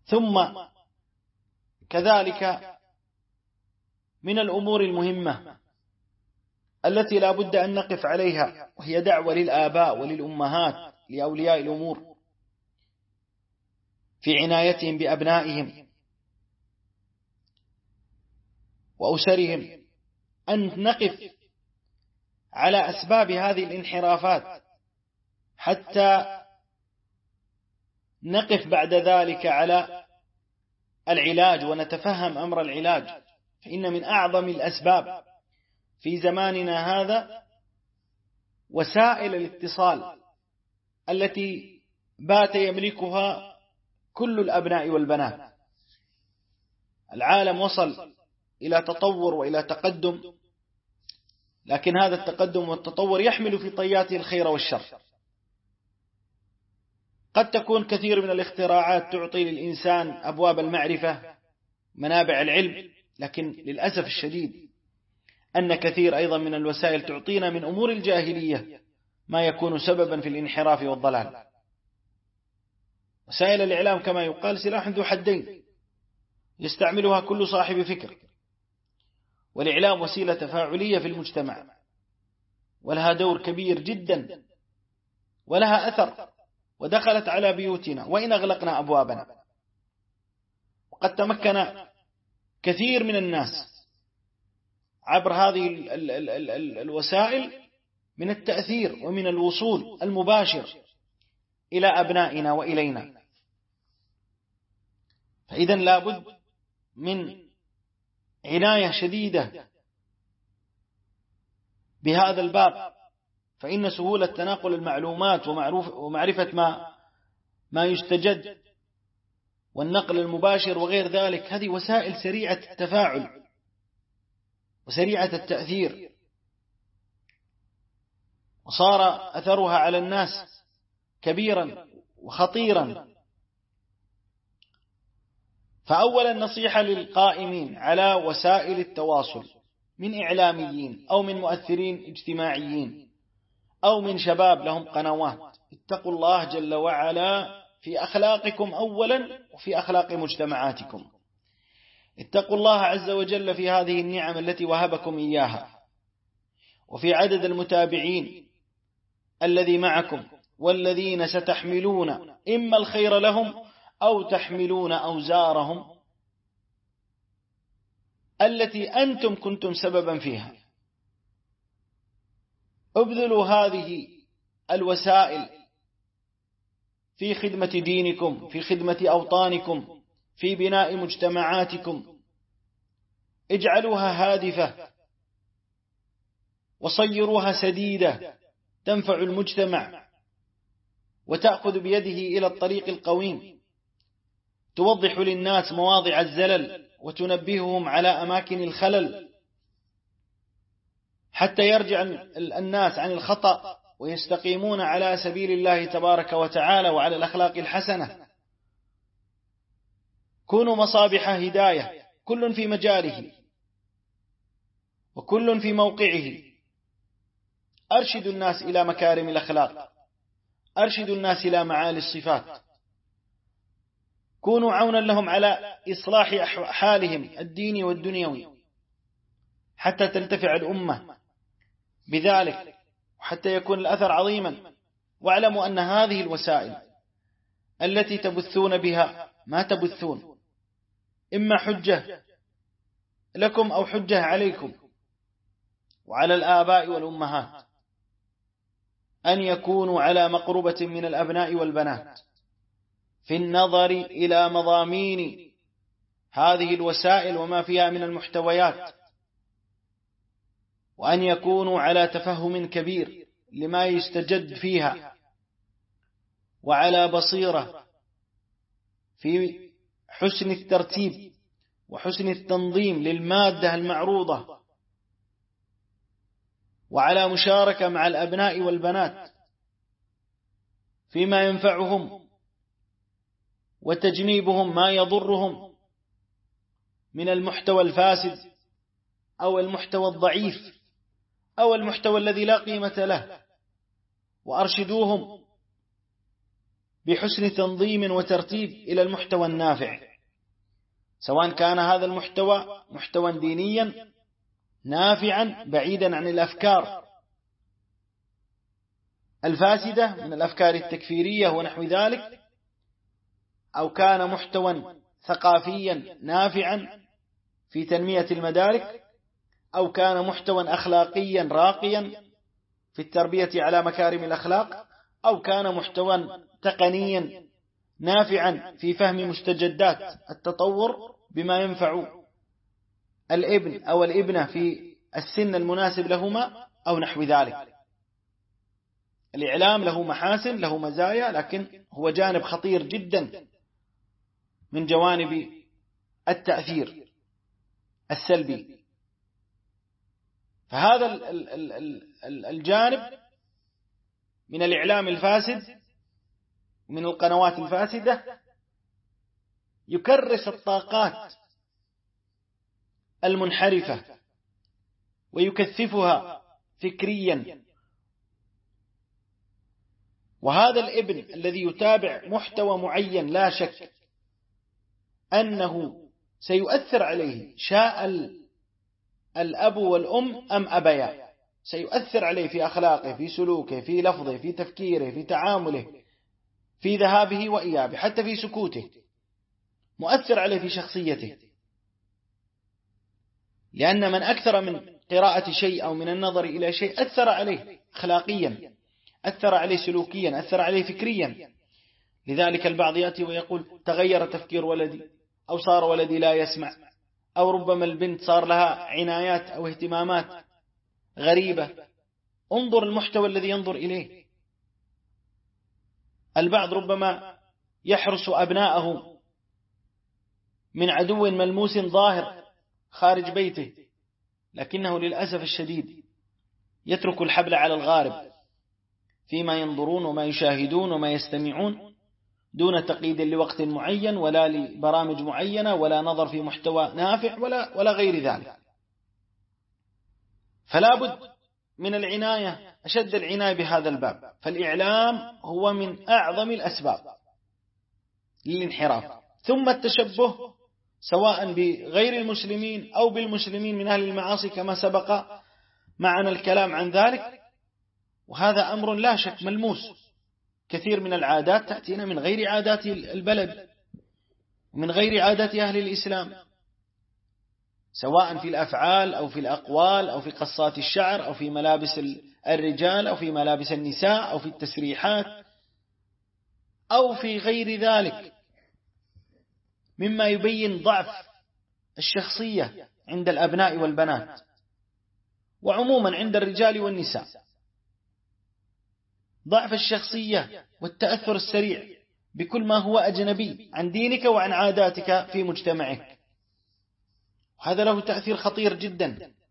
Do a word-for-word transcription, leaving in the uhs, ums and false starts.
ثم كذلك من الأمور المهمة التي لا بد أن نقف عليها، وهي دعوة للآباء وللأمهات لأولياء الأمور في عنايتهم بأبنائهم وأسرهم، أن نقف على أسباب هذه الانحرافات حتى نقف بعد ذلك على العلاج ونتفهم أمر العلاج. فإن من أعظم الأسباب في زماننا هذا وسائل الاتصال التي بات يملكها كل الأبناء والبنات. العالم وصل إلى تطور وإلى تقدم، لكن هذا التقدم والتطور يحمل في طياته الخير والشر. قد تكون كثير من الاختراعات تعطي للإنسان أبواب المعرفة منابع العلم، لكن للأسف الشديد أن كثير أيضا من الوسائل تعطينا من أمور الجاهلية ما يكون سببا في الانحراف والضلال. وسائل الإعلام كما يقال سلاح ذو حدين يستعملها كل صاحب فكر، والإعلام وسيلة تفاعلية في المجتمع ولها دور كبير جدا ولها أثر، ودخلت على بيوتنا وإن أغلقنا أبوابنا. وقد تمكن كثير من الناس عبر هذه ال ال ال ال ال الوسائل من التأثير ومن الوصول المباشر إلى أبنائنا وإلينا. فإذا لابد من عناية شديدة بهذا الباب، فإن سهولة تناقل المعلومات ومعرفة ما ما يستجد والنقل المباشر وغير ذلك هذه وسائل سريعة التفاعل وسريعة التأثير، وصار أثرها على الناس كبيرا وخطيرا. فأولا نصيحة للقائمين على وسائل التواصل من إعلاميين أو من مؤثرين اجتماعيين أو من شباب لهم قنوات: اتقوا الله جل وعلا في أخلاقكم أولا وفي أخلاق مجتمعاتكم. اتقوا الله عز وجل في هذه النعم التي وهبكم إياها، وفي عدد المتابعين الذي معكم والذين ستحملون إما الخير لهم أو تحملون أوزارهم التي أنتم كنتم سببا فيها. ابذلوا هذه الوسائل في خدمة دينكم، في خدمة أوطانكم، في بناء مجتمعاتكم. اجعلوها هادفة وصيروها سديدة تنفع المجتمع وتأخذ بيده إلى الطريق القويم، توضح للناس مواضع الزلل وتنبههم على أماكن الخلل حتى يرجع الناس عن الخطأ ويستقيمون على سبيل الله تبارك وتعالى وعلى الأخلاق الحسنة. كونوا مصابيح هداية، كل في مجاله وكل في موقعه. أرشدوا الناس إلى مكارم الأخلاق، أرشدوا الناس إلى معالي الصفات، كونوا عونا لهم على إصلاح حالهم الديني والدنيوي حتى تنتفع الأمة بذلك وحتى يكون الأثر عظيما. واعلموا أن هذه الوسائل التي تبثون بها ما تبثون إما حجة لكم أو حجة عليكم وعلى الآباء والأمهات أن يكونوا على مقربة من الأبناء والبنات في النظر إلى مضامين هذه الوسائل وما فيها من المحتويات، وأن يكونوا على تفهم كبير لما يستجد فيها وعلى بصيرة في حسن الترتيب وحسن التنظيم للمادة المعروضة، وعلى مشاركة مع الأبناء والبنات فيما ينفعهم وتجنيبهم ما يضرهم من المحتوى الفاسد أو المحتوى الضعيف أو المحتوى الذي لا قيمة له. وأرشدوهم بحسن تنظيم وترتيب إلى المحتوى النافع، سواء كان هذا المحتوى محتوى دينيا نافعا بعيدا عن الأفكار الفاسدة من الأفكار التكفيرية ونحو ذلك، أو كان محتوى ثقافيا نافعا في تنمية المدارك، أو كان محتوى أخلاقيا راقيا في التربية على مكارم الأخلاق، أو كان محتوى تقنيا نافعا في فهم مستجدات التطور بما ينفع الابن أو الابنة في السن المناسب لهما أو نحو ذلك. الإعلام له محاسن، له مزايا، لكن هو جانب خطير جدا من جوانب التأثير السلبي. فهذا الجانب من الإعلام الفاسد من القنوات الفاسدة يكرس الطاقات المنحرفة ويكثفها فكريا، وهذا الابن الذي يتابع محتوى معين لا شك أنه سيؤثر عليه، شاء الأب والأم أم أبيا، سيؤثر عليه في أخلاقه، في سلوكه، في لفظه، في تفكيره، في تعامله، في ذهابه وإيابه، حتى في سكوته، مؤثر عليه في شخصيته. لأن من أكثر من قراءة شيء أو من النظر إلى شيء أثر عليه أخلاقيا، أثر عليه سلوكيا، أثر عليه فكريا. لذلك البعض يأتي ويقول تغير تفكير ولدي، أو صار ولدي لا يسمع، أو ربما البنت صار لها عنايات أو اهتمامات غريبة. انظر المحتوى الذي ينظر إليه. البعض ربما يحرس أبناءه من عدو ملموس ظاهر خارج بيته، لكنه للأسف الشديد يترك الحبل على الغارب فيما ينظرون وما يشاهدون وما يستمعون، دون تقييد لوقت معين ولا لبرامج معينة ولا نظر في محتوى نافع ولا, ولا غير ذلك. فلا بد من العناية، أشد العناية بهذا الباب. فالإعلام هو من أعظم الأسباب للانحراف، ثم التشبه سواء بغير المسلمين أو بالمسلمين من أهل المعاصي كما سبق معنا الكلام عن ذلك. وهذا أمر لا شك ملموس. كثير من العادات تأتينا من غير عادات البلد، من غير عادات أهل الإسلام، سواء في الأفعال أو في الأقوال أو في قصات الشعر أو في ملابس الرجال أو في ملابس النساء أو في التسريحات أو في غير ذلك مما يبين ضعف الشخصية عند الأبناء والبنات، وعموما عند الرجال والنساء. ضعف الشخصية والتأثر السريع بكل ما هو أجنبي عن دينك وعن عاداتك في مجتمعك، هذا له تأثير خطير جدا